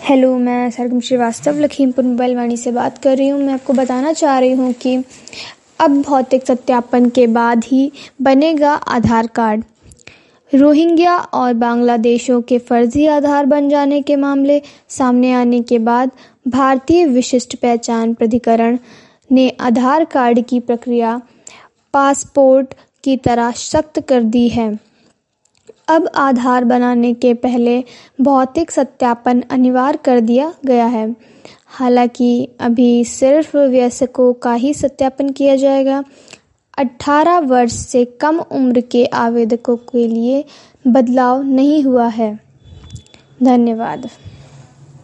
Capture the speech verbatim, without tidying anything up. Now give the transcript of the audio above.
Hello, मैं Sargam Srivastava Lakhimpur mobile Vani से बात कर रही हूँ। मैं आपको बताना चाह रही हूँ कि अब भौतिक सत्यापन के बाद ही बनेगा आधार कार्ड। रोहिंग्या और बांग्लादेशियों के फर्जी आधार बन जाने के मामले सामने आने के बाद भारतीय विशिष्ट पहचान प्राधिकरण ने आधार कार्ड की प्रक्रिया पासपोर्ट की तरह सख्त कर दी है। अब आधार बनाने के पहले भौतिक सत्यापन अनिवार्य कर दिया गया है। हालांकि अभी सिर्फ वयस्कों का ही सत्यापन किया जाएगा। अठारह वर्ष से कम उम्र के आवेदकों के लिए बदलाव नहीं हुआ है। धन्यवाद।